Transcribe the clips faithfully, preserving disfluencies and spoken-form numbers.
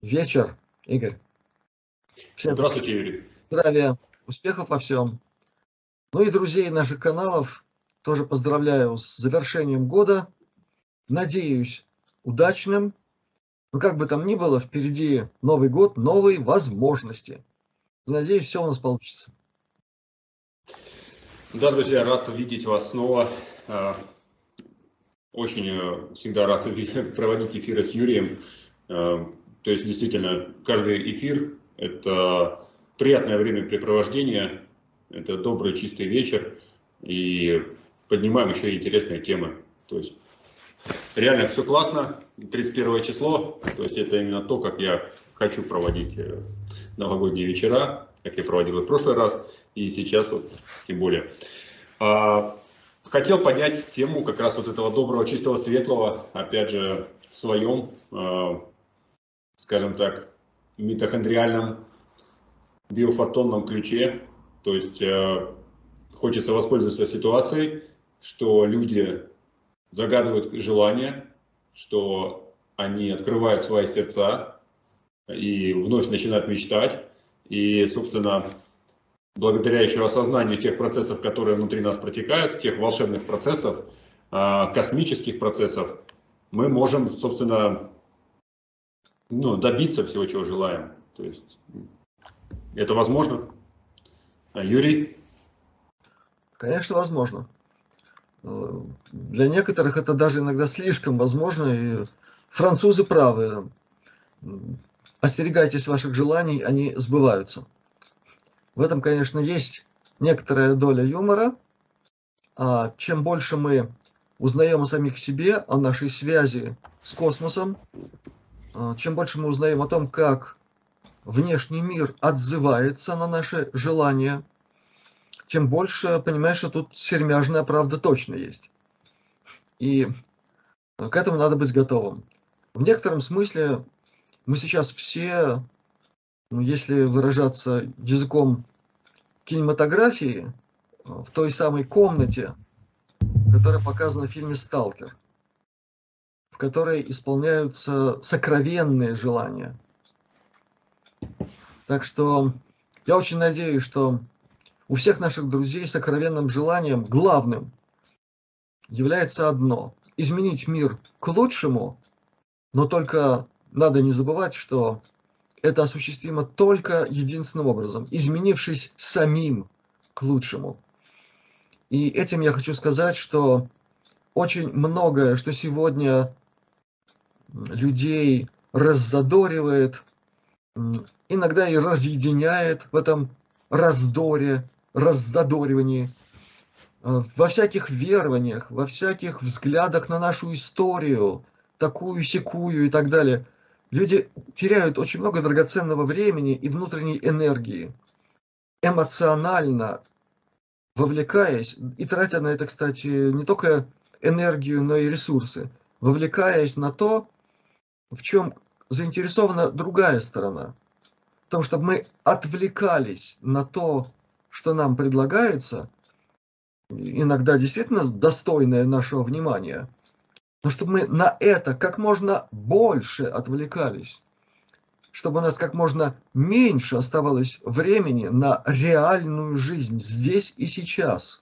вечер, Игорь. Всем Здравствуйте, Юрий. здравия, успехов во всем. Ну и друзей наших каналов тоже поздравляю с завершением года. Надеюсь, удачным. Но как бы там ни было, впереди Новый год, новые возможности. И надеюсь, все у нас получится. Да, друзья, рад видеть вас снова. Очень всегда рад проводить эфиры с Юрием. То есть, действительно, каждый эфир – это приятное времяпрепровождение, это добрый, чистый вечер. И поднимаем еще и интересные темы. То есть, реально все классно. тридцать первое число, то есть, это именно то, как я хочу проводить новогодние вечера, как я проводил и в прошлый раз, и сейчас вот тем более. Хотел поднять тему как раз вот этого доброго, чистого, светлого, опять же, в своем, скажем так, митохондриальном, биофотонном ключе. То есть хочется воспользоваться ситуацией, что люди загадывают желания, что они открывают свои сердца и вновь начинают мечтать. И, собственно, благодаря еще осознанию тех процессов, которые внутри нас протекают, тех волшебных процессов, космических процессов, мы можем, собственно, ну, добиться всего, чего желаем. То есть это возможно. Юрий? Конечно, возможно. Для некоторых это даже иногда слишком возможно. И французы правы. Остерегайтесь ваших желаний, они сбываются. В этом, конечно, есть некоторая доля юмора. А чем больше мы узнаем о самих себе, о нашей связи с космосом, чем больше мы узнаем о том, как внешний мир отзывается на наши желания, тем больше понимаешь, что тут сермяжная правда точно есть. И к этому надо быть готовым. В некотором смысле мы сейчас все, ну, если выражаться языком кинематографии, в той самой комнате, которая показана в фильме «Сталкер», в которой исполняются сокровенные желания. Так что я очень надеюсь, что у всех наших друзей сокровенным желанием, главным, является одно – изменить мир к лучшему, но только надо не забывать, что это осуществимо только единственным образом – изменившись самим к лучшему. И этим я хочу сказать, что очень многое, что сегодня людей раззадоривает, иногда и разъединяет в этом раздоре, раззадоривании, во всяких верованиях, во всяких взглядах на нашу историю, такую-сякую и так далее. Люди теряют очень много драгоценного времени и внутренней энергии, эмоционально вовлекаясь, и тратя на это, кстати, не только энергию, но и ресурсы, вовлекаясь на то, в чем заинтересована другая сторона. В том, чтобы мы отвлекались на то, что нам предлагается, иногда действительно достойное нашего внимания, но чтобы мы на это как можно больше отвлекались, чтобы у нас как можно меньше оставалось времени на реальную жизнь здесь и сейчас,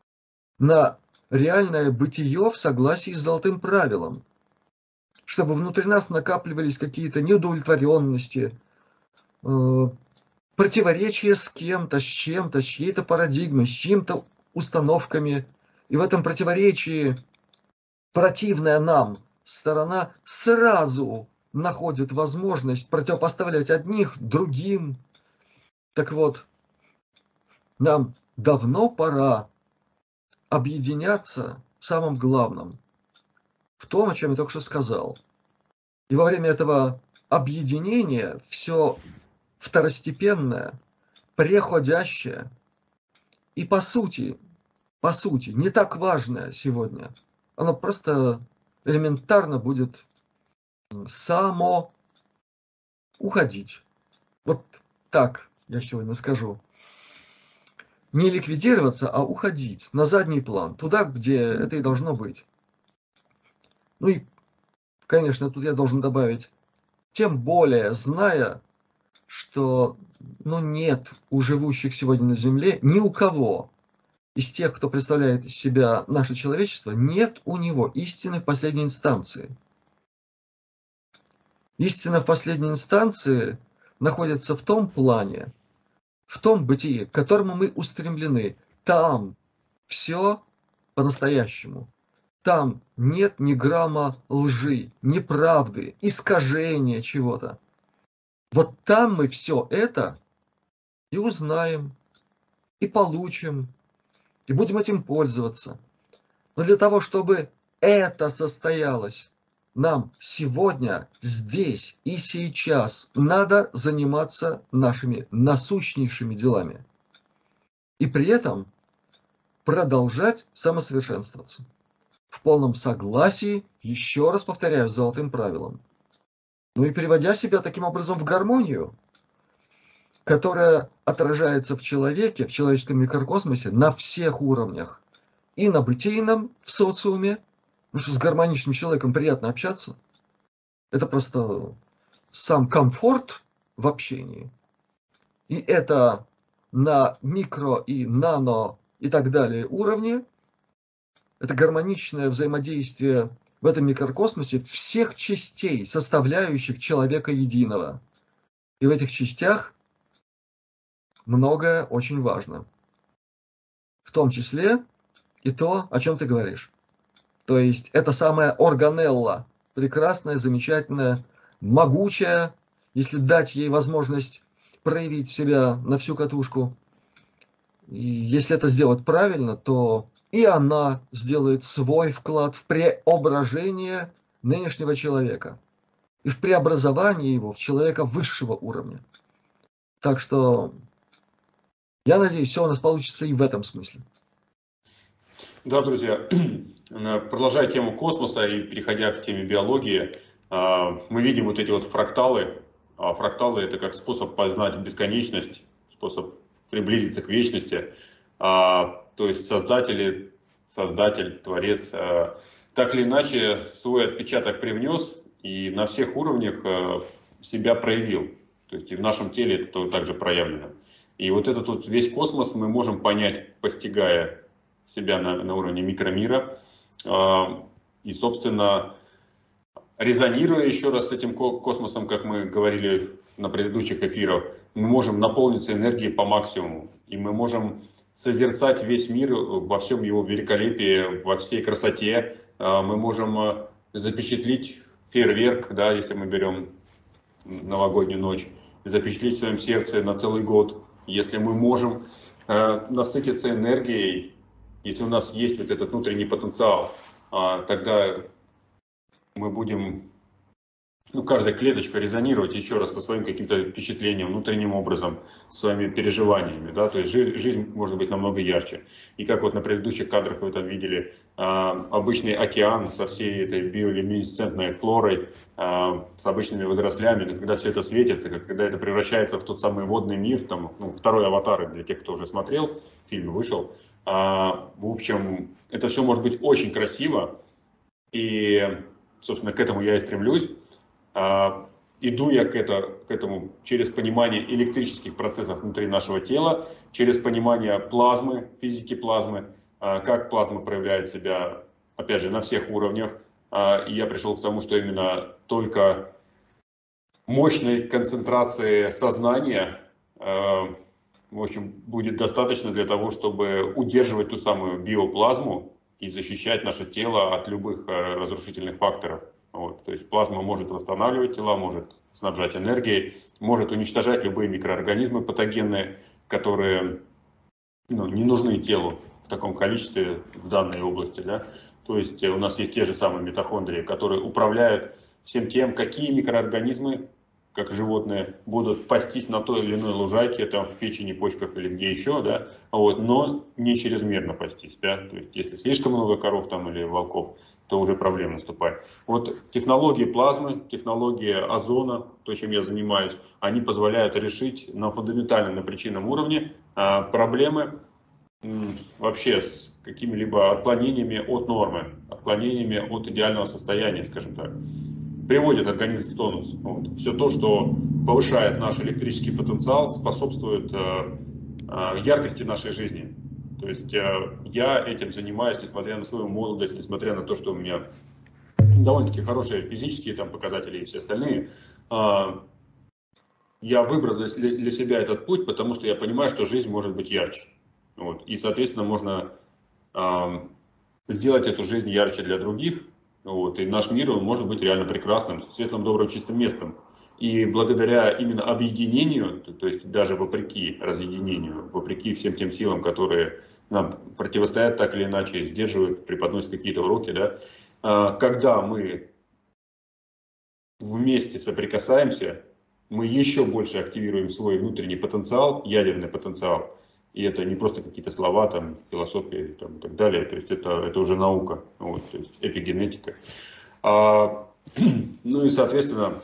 на реальное бытие в согласии с золотым правилом, чтобы внутри нас накапливались какие-то неудовлетворенности, противоречия с кем-то, с чем-то, с чьей-то парадигмой, с чьими-то установками. И в этом противоречии противная нам сторона сразу находит возможность противопоставлять одних другим. Так вот, нам давно пора объединяться в самом главном, в том, о чем я только что сказал. И во время этого объединения все второстепенное, преходящее и по сути, по сути, не так важное сегодня, оно просто элементарно будет само уходить. Вот так я сегодня скажу. Не ликвидироваться, а уходить на задний план, туда, где это и должно быть. Ну и, конечно, тут я должен добавить, тем более зная, что ну, нет у живущих сегодня на Земле ни у кого из тех, кто представляет из себя наше человечество, нет у него истины в последней инстанции. Истина в последней инстанции находится в том плане, в том бытии, к которому мы устремлены. Там все по-настоящему. Там нет ни грамма лжи, неправды, искажения чего-то. Вот там мы все это и узнаем, и получим, и будем этим пользоваться. Но для того, чтобы это состоялось, нам сегодня, здесь и сейчас надо заниматься нашими насущнейшими делами. И при этом продолжать самосовершенствоваться. В полном согласии, еще раз повторяю, с золотым правилом. Ну и приводя себя таким образом в гармонию, которая отражается в человеке, в человеческом микрокосмосе на всех уровнях. И на бытийном, в социуме, потому что с гармоничным человеком приятно общаться. Это просто сам комфорт в общении. И это на микро и нано и так далее уровне. Это гармоничное взаимодействие в этом микрокосмосе всех частей, составляющих человека единого. И в этих частях многое очень важно. В том числе и то, о чем ты говоришь. То есть это самая органелла, прекрасная, замечательная, могучая, если дать ей возможность проявить себя на всю катушку. И если это сделать правильно, то и она сделает свой вклад в преображение нынешнего человека и в преобразование его в человека высшего уровня. Так что я надеюсь, все у нас получится и в этом смысле. Да, друзья, продолжая тему космоса и переходя к теме биологии, мы видим вот эти вот фракталы. Фракталы — это как способ познать бесконечность, способ приблизиться к вечности. То есть создатели, создатель, творец так или иначе свой отпечаток привнес и на всех уровнях себя проявил. То есть и в нашем теле это также проявлено. И вот этот вот весь космос мы можем понять, постигая себя на, на уровне микромира. И, собственно, резонируя еще раз с этим космосом, как мы говорили на предыдущих эфирах, мы можем наполниться энергией по максимуму. И мы можем созерцать весь мир во всем его великолепии, во всей красоте. Мы можем запечатлить фейерверк, да, если мы берем новогоднюю ночь, запечатлеть в своем сердце на целый год. Если мы можем насытиться энергией, если у нас есть вот этот внутренний потенциал, тогда мы будем, ну, каждая клеточка резонировать еще раз со своим каким-то впечатлением, внутренним образом, своими переживаниями, да, то есть жизнь, жизнь может быть намного ярче. И как вот на предыдущих кадрах вы там видели, обычный океан со всей этой биолюминесцентной флорой, с обычными водорослями, но когда все это светится, когда это превращается в тот самый водный мир, там, ну, второй аватар, для тех, кто уже смотрел, фильм вышел. В общем, это все может быть очень красиво, и, собственно, к этому я и стремлюсь. Иду я к, это, к этому через понимание электрических процессов внутри нашего тела, через понимание плазмы, физики плазмы, как плазма проявляет себя, опять же, на всех уровнях. И я пришел к тому, что именно только мощной концентрации сознания, в общем, будет достаточно для того, чтобы удерживать ту самую биоплазму и защищать наше тело от любых разрушительных факторов. Вот. То есть плазма может восстанавливать тела, может снабжать энергией, может уничтожать любые микроорганизмы патогенные, которые, ну, не нужны телу в таком количестве в данной области. Да? То есть у нас есть те же самые митохондрии, которые управляют всем тем, какие микроорганизмы, как животные, будут пастись на той или иной лужайке, там в печени, почках или где еще, да, вот, но не чрезмерно пастись, да, то есть если слишком много коров там или волков, то уже проблема наступает. Вот технологии плазмы, технологии озона, то, чем я занимаюсь, они позволяют решить на фундаментальном, на причинном уровне а, проблемы м, вообще с какими-либо отклонениями от нормы, отклонениями от идеального состояния, скажем так. приводит организм в тонус. Вот. Все то, что повышает наш электрический потенциал, способствует э, э, яркости нашей жизни. То есть э, я этим занимаюсь, несмотря на свою молодость, несмотря на то, что у меня довольно-таки хорошие физические там показатели и все остальные. Э, я выбрал для, для себя этот путь, потому что я понимаю, что жизнь может быть ярче. Вот. И, соответственно, можно э, сделать эту жизнь ярче для других. Вот, и наш мир, он может быть реально прекрасным, светлым, добрым, чистым местом. И благодаря именно объединению, то, то есть даже вопреки разъединению, вопреки всем тем силам, которые нам противостоят так или иначе, сдерживают, преподносят какие-то уроки, да, когда мы вместе соприкасаемся, мы еще больше активируем свой внутренний потенциал, ядерный потенциал. И это не просто какие-то слова, там, философия там, и так далее. То есть это, это уже наука, вот, то есть эпигенетика. А, ну и, соответственно,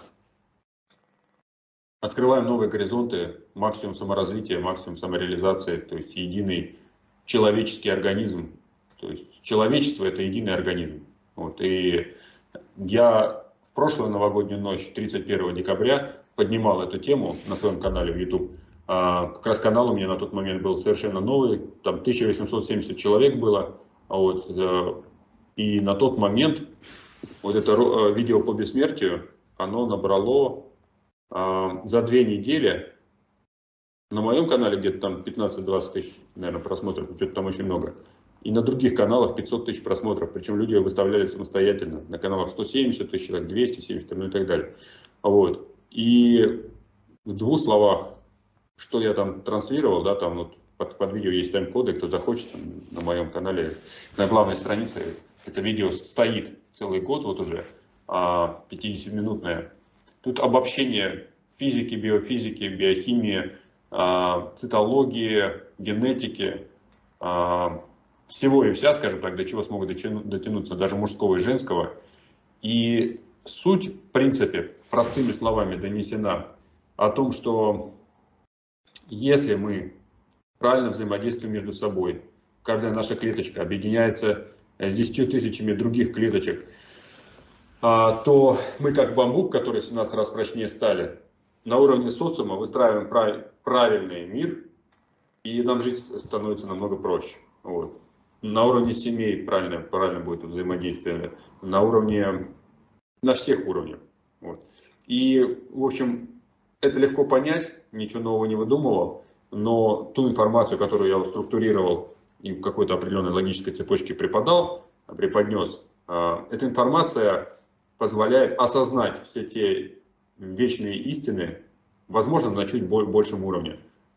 открываем новые горизонты, максимум саморазвития, максимум самореализации, то есть единый человеческий организм. То есть человечество – это единый организм. Вот, и я в прошлую новогоднюю ночь, тридцать первого декабря, поднимал эту тему на своем канале в YouTube. А, как раз канал у меня на тот момент был совершенно новый, там тысяча восемьсот семьдесят человек было. Вот, и на тот момент вот это видео по бессмертию, оно набрало а, за две недели на моем канале где-то там пятнадцать-двадцать тысяч, наверное, просмотров, что-то там очень много. И на других каналах пятьсот тысяч просмотров. Причем люди выставляли самостоятельно. На каналах сто семьдесят тысяч человек, двести семьдесят, ну и так далее. Вот. И в двух словах, что я там транслировал, да, там вот под, под видео есть тайм-коды, кто захочет, там, на моем канале, на главной странице, это видео стоит целый год вот уже, пятидесятиминутное. Тут обобщение физики, биофизики, биохимии, цитологии, генетики, всего и вся, скажем так, до чего смогут дотянуться, даже мужского и женского. И суть, в принципе, простыми словами донесена о том, что если мы правильно взаимодействуем между собой, каждая наша клеточка объединяется с десятью тысячами других клеточек, то мы как бамбук, который в семнадцать раз прочнее стали, на уровне социума выстраиваем правильный мир, и нам жить становится намного проще. Вот. На уровне семей правильно, правильно будет взаимодействие, на уровне, на всех уровнях. Вот. И, в общем, это легко понять, ничего нового не выдумывал, но ту информацию, которую я структурировал и в какой-то определенной логической цепочке преподал, преподнес, эта информация позволяет осознать все те вечные истины, возможно, на чуть большем уровне.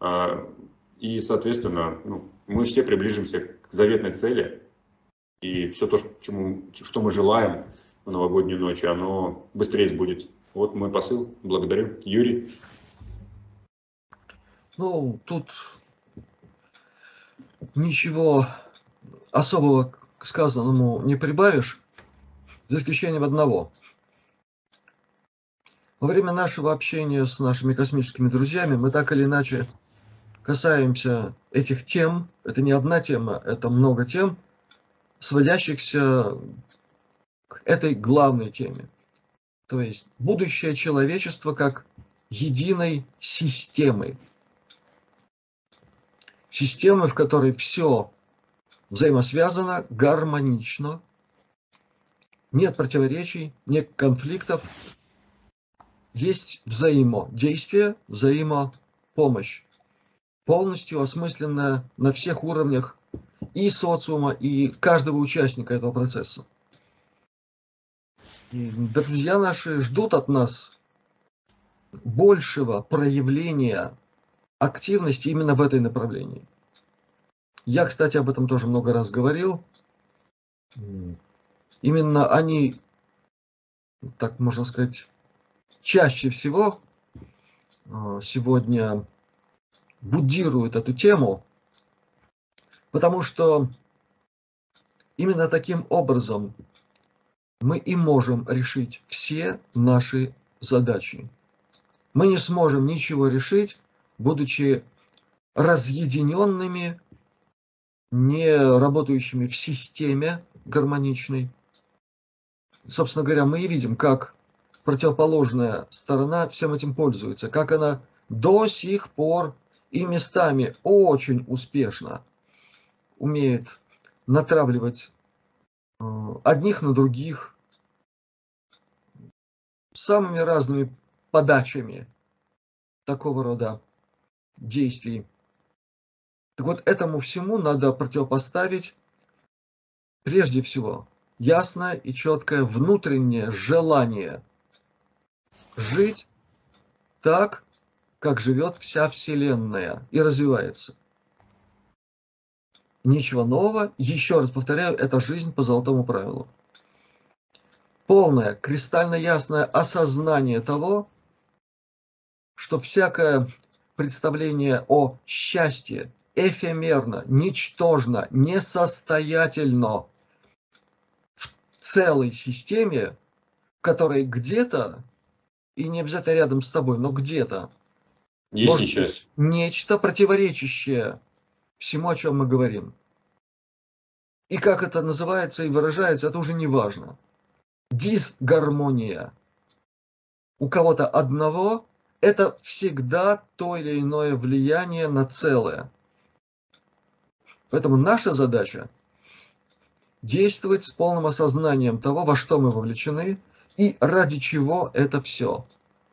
И, соответственно, ну, мы все приближимся к заветной цели. И все то, чему, что мы желаем в новогоднюю ночь, оно быстрее сбудется. Вот мой посыл. Благодарю. Юрий. Ну, тут ничего особого к сказанному не прибавишь, за исключением одного. Во время нашего общения с нашими космическими друзьями мы так или иначе касаемся этих тем. Это не одна тема, это много тем, сводящихся к этой главной теме. То есть будущее человечества как единой системы. Системы, в которой все взаимосвязано, гармонично, нет противоречий, нет конфликтов, есть взаимодействие, взаимопомощь, полностью осмысленная на всех уровнях и социума, и каждого участника этого процесса. И друзья наши ждут от нас большего проявления активности именно в этой направлении. Я, кстати, об этом тоже много раз говорил. Именно они, так можно сказать, чаще всего сегодня будируют эту тему, потому что именно таким образом мы и можем решить все наши задачи. Мы не сможем ничего решить, будучи разъединенными, не работающими в системе гармоничной. Собственно говоря, мы и видим, как противоположная сторона всем этим пользуется, как она до сих пор и местами очень успешно умеет натравливать одних на других самыми разными подачами такого рода действий. Так вот, этому всему надо противопоставить прежде всего ясное и четкое внутреннее желание жить так, как живет вся Вселенная и развивается. Ничего нового, еще раз повторяю, это жизнь по золотому правилу. Полное, кристально ясное осознание того, что всякое представление о счастье эфемерно, ничтожно, несостоятельно в целой системе, в которой где-то, и не обязательно рядом с тобой, но где-то, есть может несчастье. быть нечто противоречащее всему, о чем мы говорим. И как это называется и выражается, это уже не важно. Дисгармония у кого-то одного – это всегда то или иное влияние на целое. Поэтому наша задача – действовать с полным осознанием того, во что мы вовлечены и ради чего это все.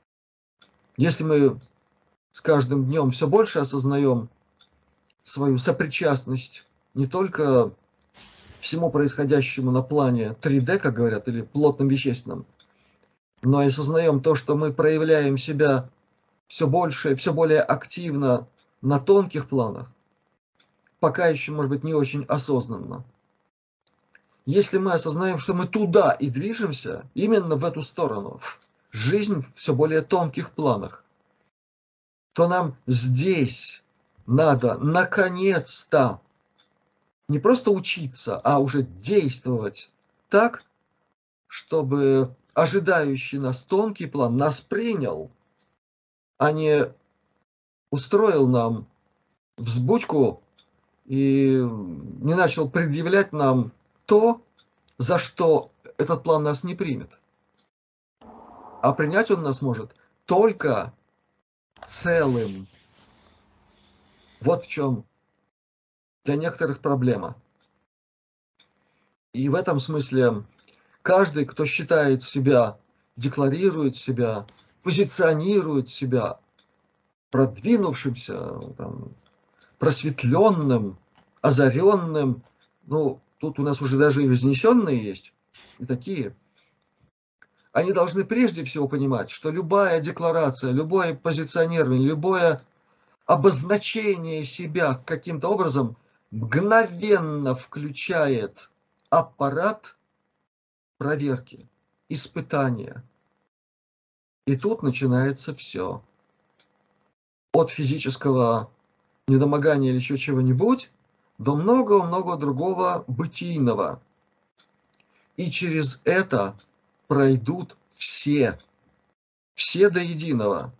Если мы с каждым днем все больше осознаем свою сопричастность не только всему происходящему на плане три дэ, как говорят, или плотном вещественном, но и осознаем то, что мы проявляем себя все больше, все более активно на тонких планах, пока еще, может быть, не очень осознанно. Если мы осознаем, что мы туда и движемся, именно в эту сторону, жизнь в все более тонких планах, то нам здесь надо наконец-то не просто учиться, а уже действовать так, чтобы ожидающий нас тонкий план нас принял, а не устроил нам взбучку и не начал предъявлять нам то, за что этот план нас не примет. А принять он нас может только целым. Вот в чем для некоторых проблема. И в этом смысле каждый, кто считает себя, декларирует себя, позиционирует себя продвинувшимся, там, просветленным, озаренным, ну, тут у нас уже даже и вознесенные есть, и такие. Они должны прежде всего понимать, что любая декларация, любое позиционирование, любое обозначение себя каким-то образом мгновенно включает аппарат проверки, испытания. И тут начинается все. От физического недомогания или еще чего-нибудь до много-много другого бытийного. И через это пройдут все, все до единого.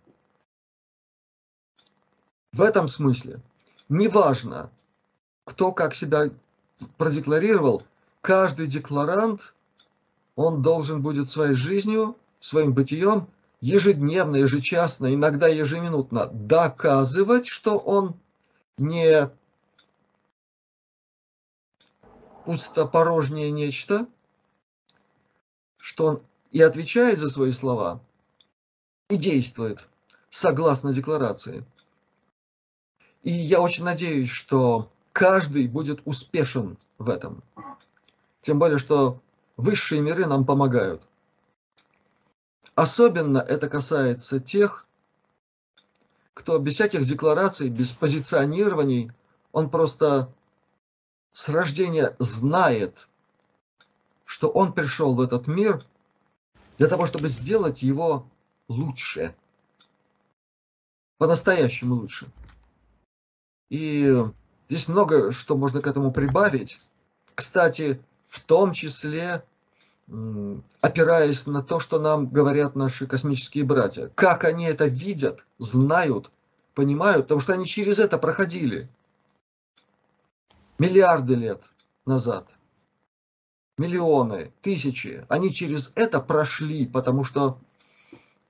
В этом смысле неважно, кто как себя продекларировал, каждый декларант, он должен будет своей жизнью, своим бытием ежедневно, ежечасно, иногда ежеминутно доказывать, что он не пустопорожнее нечто, что он и отвечает за свои слова, и действует согласно декларации. И я очень надеюсь, что каждый будет успешен в этом. Тем более, что высшие миры нам помогают. Особенно это касается тех, кто без всяких деклараций, без позиционирований, он просто с рождения знает, что он пришел в этот мир для того, чтобы сделать его лучше. По-настоящему лучше. И здесь много что можно к этому прибавить. Кстати, в том числе опираясь на то, что нам говорят наши космические братья. Как они это видят, знают, понимают, потому что они через это проходили. Миллиарды лет назад. Миллионы, тысячи. Они через это прошли, потому что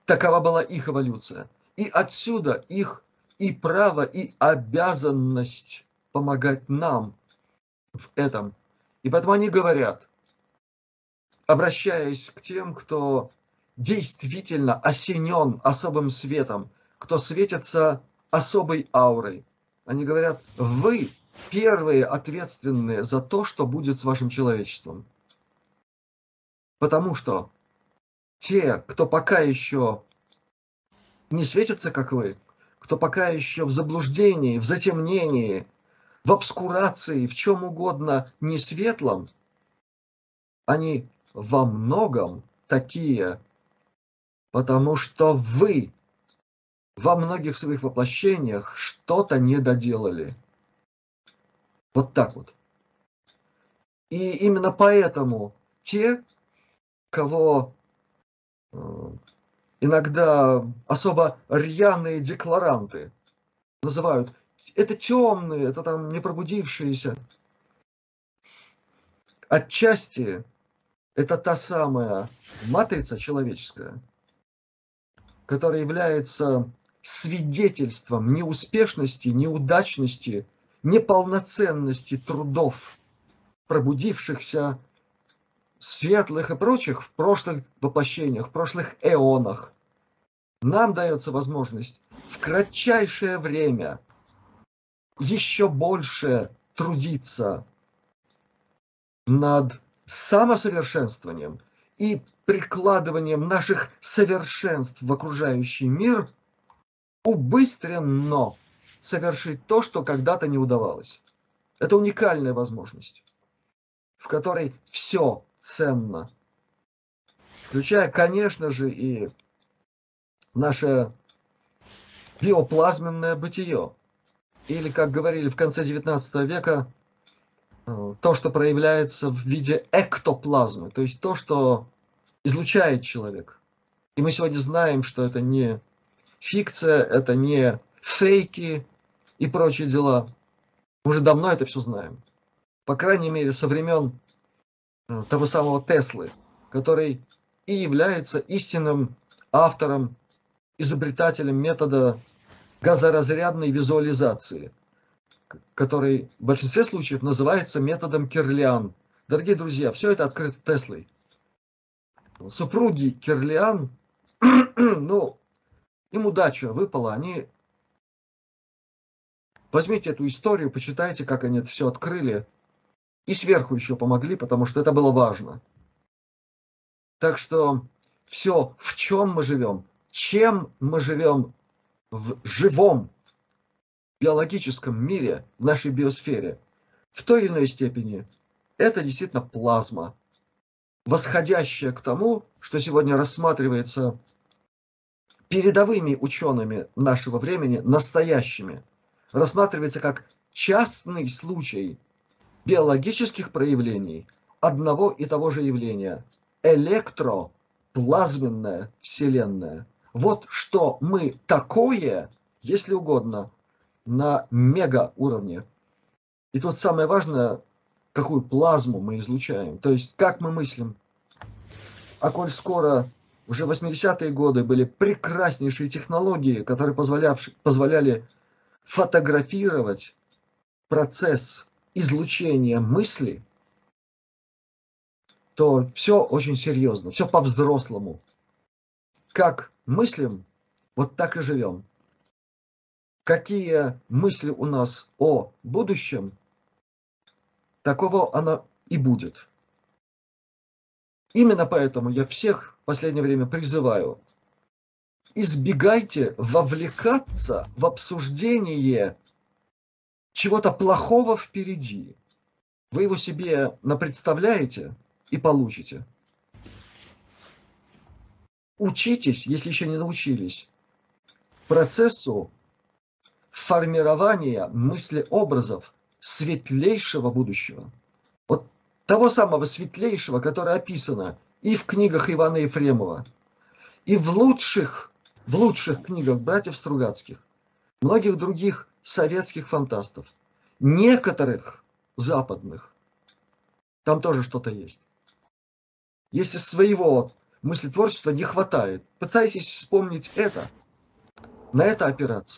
Такова была их эволюция. И отсюда их и право, и обязанность помогать нам в этом. И поэтому они говорят, обращаясь к тем, кто действительно осенен особым светом, кто светится особой аурой. Они говорят, вы первые ответственные за то, что будет с вашим человечеством. Потому что те, кто пока еще не светится, как вы, кто пока еще в заблуждении, в затемнении, в обскурации, в чем угодно не светлом, они во многом такие, потому что вы во многих своих воплощениях что-то не доделали. Вот так вот. И именно поэтому те, кого иногда особо рьяные декларанты называют, это темные, это там не пробудившиеся, отчасти это та самая матрица человеческая, которая является свидетельством неуспешности, неудачности, неполноценности трудов пробудившихся светлых и прочих в прошлых воплощениях, в прошлых эонах. Нам дается возможность в кратчайшее время еще больше трудиться над самосовершенствованием и прикладыванием наших совершенств в окружающий мир, убыстренно совершить то, что когда-то не удавалось. Это уникальная возможность, в которой все ценно, включая, конечно же, и наше биоплазменное бытие. Или, как говорили в конце девятнадцатого века, то, что проявляется в виде эктоплазмы, то есть то, что излучает человек. И мы сегодня знаем, что это не фикция, это не фейки и прочие дела. Мы уже давно это все знаем. По крайней мере, со времен того самого Теслы, который и является истинным автором, изобретателем метода газоразрядной визуализации, который в большинстве случаев называется методом Кирлиан. Дорогие друзья, все это открыто Теслой. Супруги Кирлиан, ну, им удача выпала, они... Возьмите эту историю, почитайте, как они это все открыли, и сверху еще помогли, потому что это было важно. Так что все, в чем мы живем, чем мы живем в живом биологическом мире, в нашей биосфере, в той или иной степени, это действительно плазма, восходящая к тому, что сегодня рассматривается передовыми учеными нашего времени, настоящими, рассматривается как частный случай биологических проявлений одного и того же явления – электроплазменная Вселенная. Вот что мы такое, если угодно, на мега-уровне. И тут самое важное, какую плазму мы излучаем, то есть как мы мыслим. А коль скоро уже в восьмидесятые годы были прекраснейшие технологии, которые позволяли фотографировать процесс излучения мысли, то все очень серьезно, все по-взрослому. Как мыслим, вот так и живем. Какие мысли у нас о будущем, такого оно и будет. Именно поэтому я всех в последнее время призываю: избегайте вовлекаться в обсуждение чего-то плохого впереди. Вы его себе напредставляете и получите. Учитесь, если еще не научились, процессу формирования мыслеобразов светлейшего будущего. Вот того самого светлейшего, которое описано и в книгах Ивана Ефремова, и в лучших, в лучших книгах братьев Стругацких, многих других советских фантастов, некоторых западных. Там тоже что-то есть. Есть из своего мыслетворчества не хватает. Пытайтесь вспомнить это, на это опираться.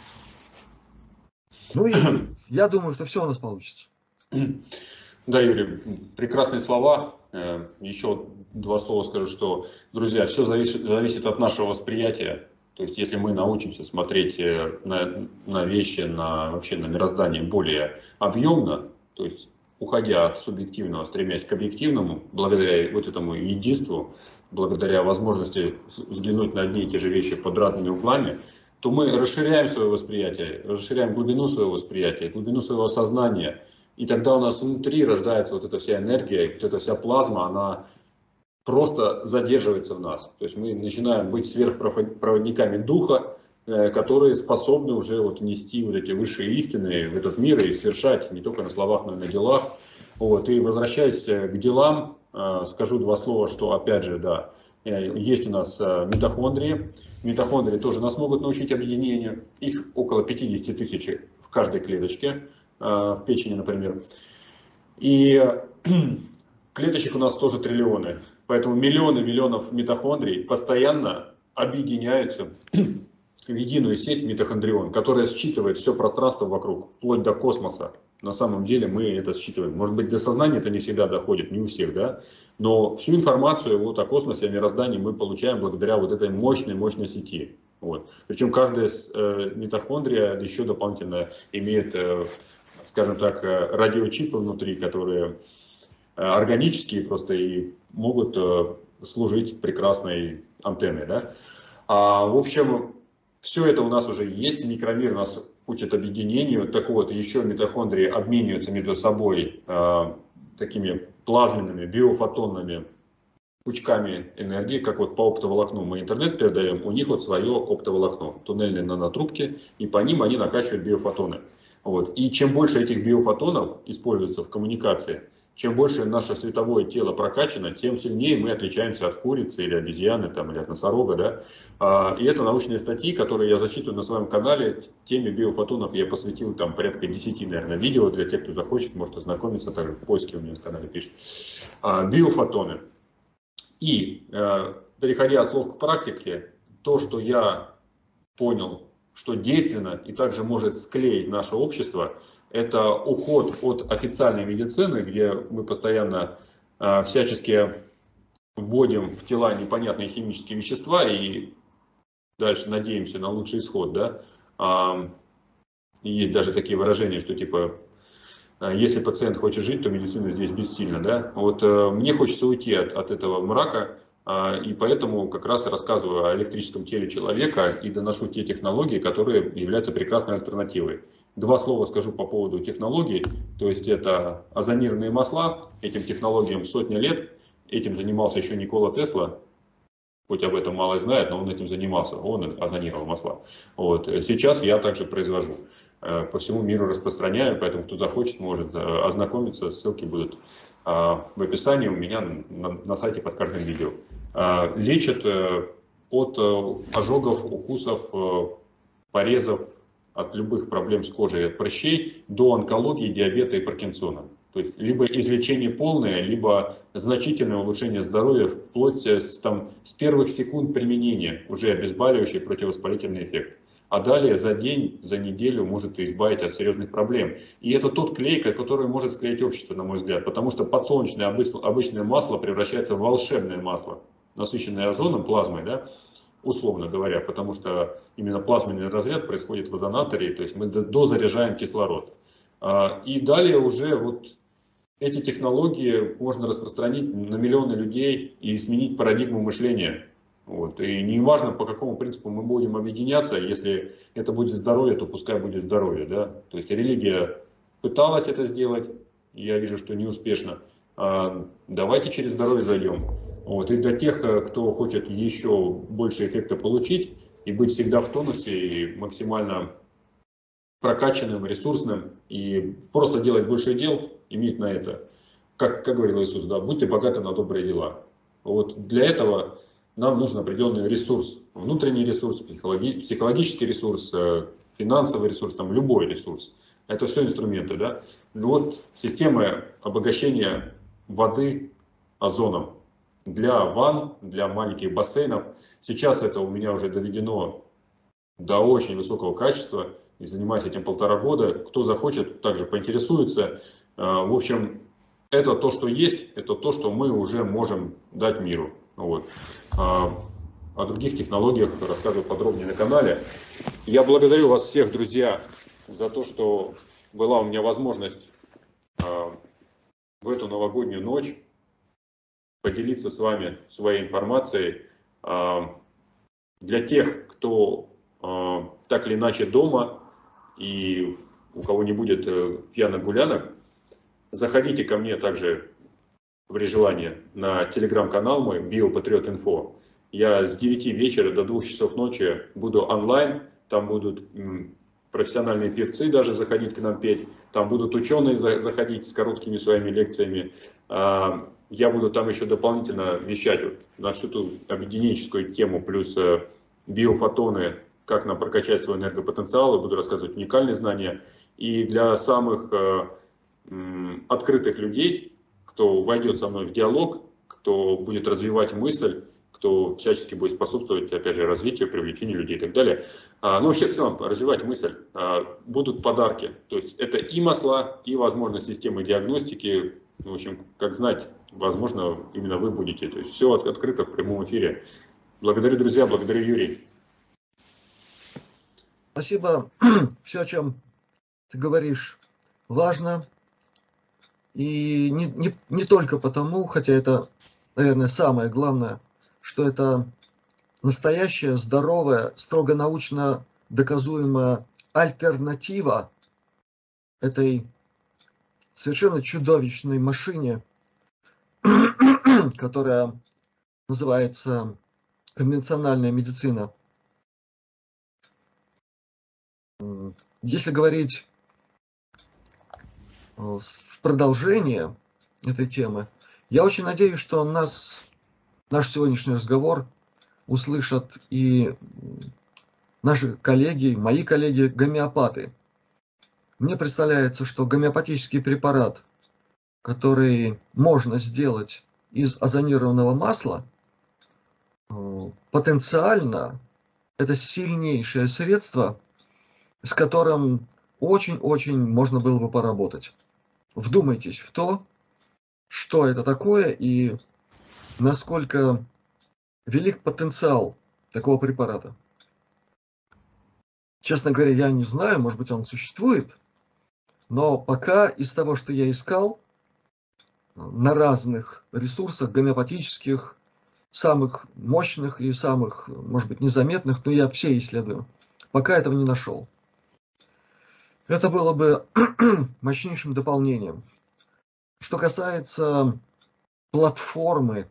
Ну и я думаю, что все у нас получится. Да, Юрий, прекрасные слова. Еще два слова скажу, что, друзья, все зависит, зависит от нашего восприятия. То есть, если мы научимся смотреть на, на вещи, на, вообще на мироздание более объемно, то есть, уходя от субъективного, стремясь к объективному, благодаря вот этому единству, благодаря возможности взглянуть на одни и те же вещи под разными углами, то мы расширяем свое восприятие, расширяем глубину своего восприятия, глубину своего сознания. И тогда у нас внутри рождается вот эта вся энергия, вот эта вся плазма, она просто задерживается в нас. То есть мы начинаем быть сверхпроводниками духа, которые способны уже вот нести вот эти высшие истины в этот мир и совершать не только на словах, но и на делах. Вот. И возвращаясь к делам, скажу два слова, что опять же, да, есть у нас митохондрии. Митохондрии тоже нас могут научить объединению. Их около пятидесяти тысяч в каждой клеточке, в печени, например. И клеточек у нас тоже триллионы. Поэтому миллионы миллионов митохондрий постоянно объединяются в единую сеть митохондрион, которая считывает все пространство вокруг, вплоть до космоса. На самом деле мы это считываем. Может быть, до сознания это не всегда доходит, не у всех, да? Но всю информацию вот о космосе, о мироздании мы получаем благодаря вот этой мощной-мощной сети. Вот. Причем каждая э, митохондрия еще дополнительно имеет, э, скажем так, радиочипы внутри, которые э, органические просто и могут э, служить прекрасной антенной. Да? А, в общем, все это у нас уже есть, и микромир нас учит объединению. Так вот, еще митохондрии обмениваются между собой э, такими плазменными, биофотонными пучками энергии, как вот по оптоволокну мы интернет передаем, у них вот свое оптоволокно, туннельные нанотрубки, и по ним они накачивают биофотоны. Вот. И чем больше этих биофотонов используется в коммуникации, чем больше наше световое тело прокачано, тем сильнее мы отличаемся от курицы или обезьяны, там, или от носорога. Да? И это научные статьи, которые я зачитываю на своем канале. Теме биофотонов я посвятил там порядка десяти, наверное, видео. Для тех, кто захочет, может ознакомиться, также в поиске у меня на канале пишет. Биофотоны. И, переходя от слов к практике, то, что я понял, что действенно и также может склеить наше общество, это уход от официальной медицины, где мы постоянно э, всячески вводим в тела непонятные химические вещества и дальше надеемся на лучший исход. Да? А, есть даже такие выражения, что типа, если пациент хочет жить, то медицина здесь бессильна. Да? Вот э, мне хочется уйти от, от этого мрака. И поэтому как раз и рассказываю о электрическом теле человека и доношу те технологии, которые являются прекрасной альтернативой. Два слова скажу по поводу технологий. То есть это озонированные масла. Этим технологиям сотни лет. Этим занимался еще Никола Тесла. Хоть об этом мало знает, но он этим занимался. Он озонировал масла. Вот. Сейчас я также произвожу. По всему миру распространяю. Поэтому кто захочет, может ознакомиться. Ссылки будут в описании у меня на, на сайте под каждым видео. Лечат от ожогов, укусов, порезов, от любых проблем с кожей, от прыщей до онкологии, диабета и паркинсона. То есть либо излечение полное, либо значительное улучшение здоровья вплоть с, там, с первых секунд применения, уже обезболивающий противовоспалительный эффект. А далее за день, за неделю может избавить от серьезных проблем. И это тот клей, который может склеить общество, на мой взгляд. Потому что подсолнечное обычное масло превращается в волшебное масло, насыщенное озоном, плазмой, да, условно говоря. Потому что именно плазменный разряд происходит в озонаторе, то есть мы дозаряжаем кислород. И далее уже вот эти технологии можно распространить на миллионы людей и изменить парадигму мышления. Вот. И не важно, по какому принципу мы будем объединяться, если это будет здоровье, то пускай будет здоровье. Да? То есть религия пыталась это сделать, я вижу, что неуспешно. А давайте через здоровье зайдем. Вот. И для тех, кто хочет еще больше эффекта получить и быть всегда в тонусе и максимально прокачанным, ресурсным и просто делать больше дел, иметь на это. Как, как говорил Иисус, да, будьте богаты на добрые дела. Вот для этого нам нужен определенный ресурс, внутренний ресурс, психологи, психологический ресурс, финансовый ресурс, там, любой ресурс. Это все инструменты. Да? Вот система обогащения воды озоном. для ванн, для маленьких бассейнов. Сейчас это у меня уже доведено до очень высокого качества. И занимаюсь этим полтора года. Кто захочет, также поинтересуется. В общем, это то, что есть, это то, что мы уже можем дать миру. Вот. О других технологиях рассказываю подробнее на канале. Я благодарю вас всех, друзья, за то, что была у меня возможность в эту новогоднюю ночь поделиться с вами своей информацией. Для тех, кто так или иначе дома и у кого не будет пьяных гулянок, заходите ко мне также при желании на телеграм-канал мой BioPatriot.info. Я с девяти вечера до двух часов ночи буду онлайн, там будут профессиональные певцы даже заходить к нам петь, там будут ученые заходить с короткими своими лекциями. Я буду там еще дополнительно вещать вот на всю ту объединенческую тему, плюс биофотоны, как нам прокачать свой энергопотенциал, и буду рассказывать уникальные знания. И для самых открытых людей, кто войдет со мной в диалог, кто будет развивать мысль, кто всячески будет способствовать, опять же, развитию, привлечению людей и так далее. Ну, вообще, в целом, развивать мысль. Будут подарки. То есть, это и масла, и, возможно, системы диагностики. В общем, как знать, возможно, именно вы будете. То есть, все открыто в прямом эфире. Благодарю, друзья, благодарю, Юрий. Спасибо. Все, о чем ты говоришь, важно. И не, не, не только потому, хотя это, наверное, самое главное, что это настоящая, здоровая, строго научно доказуемая альтернатива этой совершенно чудовищной машине, которая называется конвенциональная медицина. Если говорить в продолжение этой темы, я очень надеюсь, что нас, наш сегодняшний разговор услышат и наши коллеги, мои коллеги, гомеопаты. Мне представляется, что гомеопатический препарат, который можно сделать из озонированного масла, потенциально это сильнейшее средство, с которым очень-очень можно было бы поработать. Вдумайтесь в то, что это такое и насколько велик потенциал такого препарата. Честно говоря, я не знаю, может быть, он существует, но пока из того, что я искал на разных ресурсах гомеопатических, самых мощных и самых, может быть, незаметных, но я все исследую, пока этого не нашел. Это было бы мощнейшим дополнением. Что касается платформы,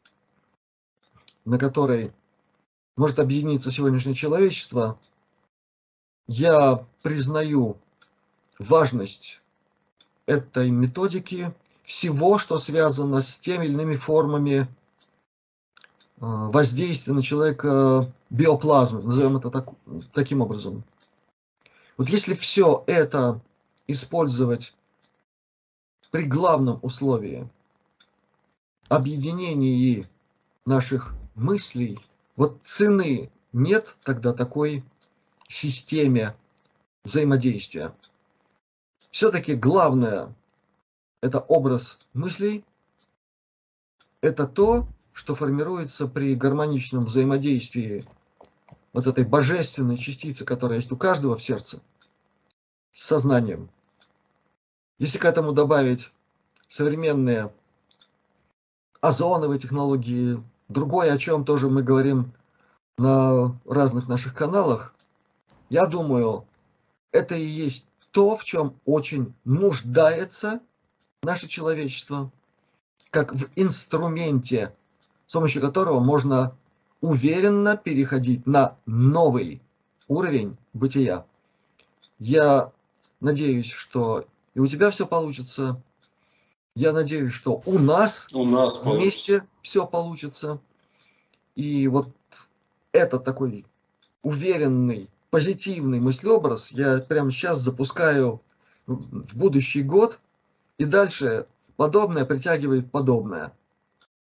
на которой может объединиться сегодняшнее человечество, я признаю важность этой методики, всего, что связано с теми или иными формами воздействия на человека биоплазмы, назовем это так, таким образом. Вот если все это использовать при главном условии объединении наших мыслей, вот цены нет тогда такой системе взаимодействия. Все-таки главное – это образ мыслей, это то, что формируется при гармоничном взаимодействии вот этой божественной частицы, которая есть у каждого в сердце, с сознанием. Если к этому добавить современные озоновые технологии, другое, о чем тоже мы говорим на разных наших каналах, я думаю, это и есть то, в чем очень нуждается наше человечество, как в инструменте, с помощью которого можно уверенно переходить на новый уровень бытия. Я надеюсь, что и у тебя все получится. Я надеюсь, что у нас, у нас вместе все получится. И вот этот такой уверенный, позитивный мыслеобраз я прямо сейчас запускаю в будущий год. И дальше подобное притягивает подобное.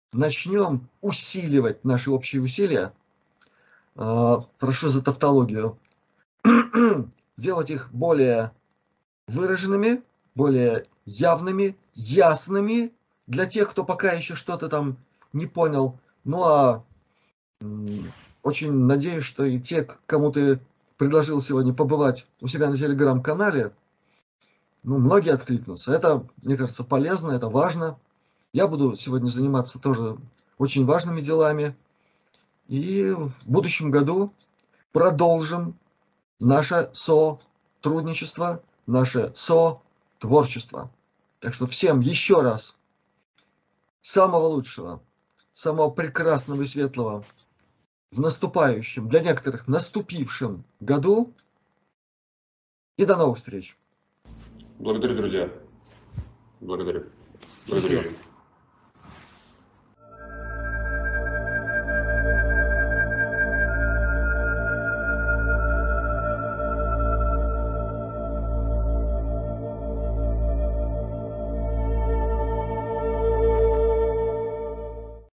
начнем усиливать наши общие усилия, прошу за тавтологию, делать их более выраженными, более явными, ясными для тех, кто пока еще что-то там не понял. Ну а очень надеюсь, что и те, кому ты предложил сегодня побывать у себя на телеграм-канале, ну, многие откликнутся. Это, мне кажется, полезно, это важно. Я буду сегодня заниматься тоже очень важными делами. И в будущем году продолжим наше сотрудничество, наше сотворчество. Так что всем еще раз самого лучшего, самого прекрасного и светлого в наступающем, для некоторых наступившем году. И до новых встреч. Благодарю, друзья. Благодарю. Благодарю.